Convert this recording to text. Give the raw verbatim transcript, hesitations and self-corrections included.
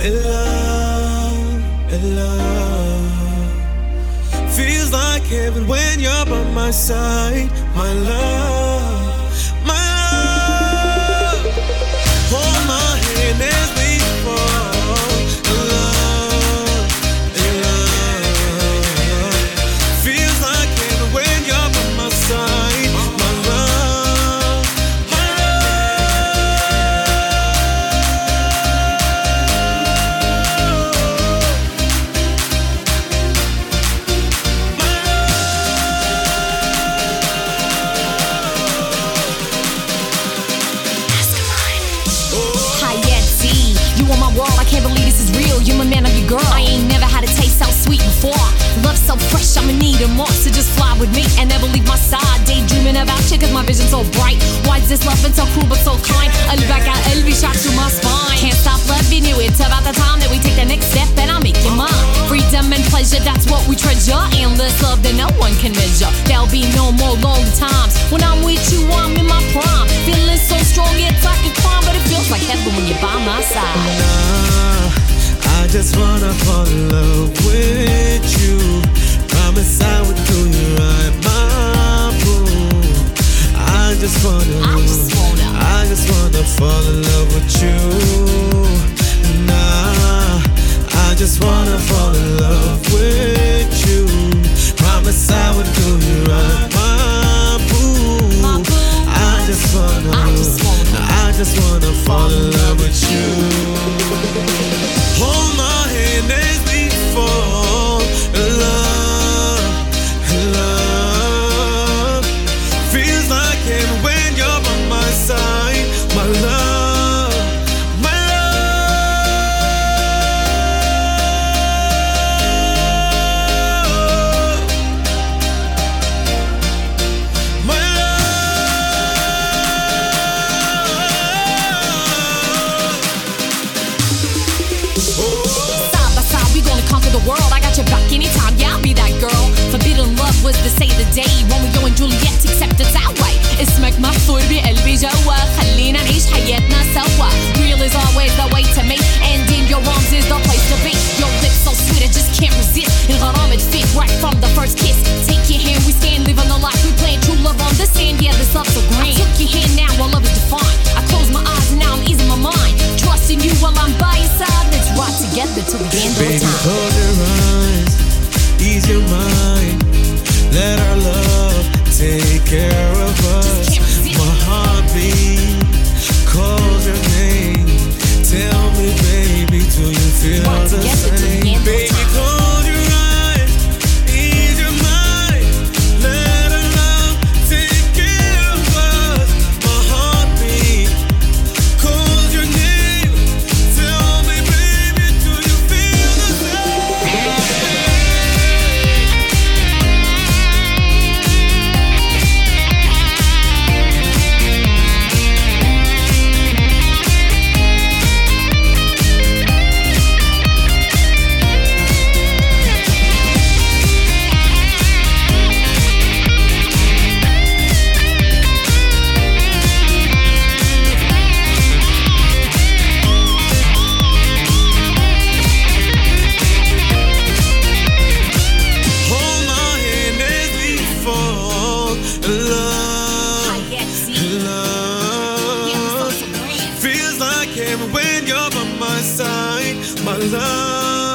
in love, in love. Feels like heaven when you're by my side, my love, my love. Hold my hand as we fall in love, in love. Feels like heaven when you're by my side, my love, my I can't believe this is real. You're my man, I'm your girl. I ain't never had a taste so sweet before. Love so fresh, I'ma need it more. So just fly with me and never leave my side. Daydreaming about you cause my vision's so bright. Why is this loving so cruel but so kind? قلبك على قلبي shot through my spine. Can't stop loving you, it's about the time that we take the next step and I'll make you mine. Freedom and pleasure, that's what we treasure. Endless love that no one can measure. There'll be no more lonely times. When I'm with you, I'm in my prime. Feeling so strong, it's like a crime. But it feels like heaven when you're by my side. I just wanna fall in love with you. Promise I would do you right, my boo. I just wanna, I just wanna, I just wanna fall in love with you. Nah, I just wanna fall in love with you. Promise I would do you right, my boo. my boo. I just wanna, I just wanna, I just wanna fall in love with you. Hold my hand as we fall in love, in love. Feels like heaven when you're by my side, my love, my love, my Side by side, we gonna conquer the world. I got your back anytime, yeah, I'll be that girl. Forbidden love was the say of the day. Romeo and Juliet, except it's our way. اسمك محفور بقلبي جوا. خلينا نعيش حياتنا سوا. Real is always the way to me. And in your arms is the place to be. Your lips so sweet, I just can't resist. الغرام it fit right from the first kiss. Take your hand, we stand, living the life we plan. True love on the sand, yeah, this love so grand. I took your hand, now our love is defined. I close my eyes and now I'm easing my mind. Trusting you while I'm by your side. Let's ride together till the end baby, of time. close your eyes, ease your mind. Let our love take care of us. My heartbeat calls your name. Tell me, baby, do you feel Ride the together till the same? end of Baby, time. close your eyes, ease your mind. Let our love take care of us. My heartbeat calls your name. Tell me, baby, do you feel the same? Hold my hand as we fall in love, in love. Feels like heaven when you're by my side, my love.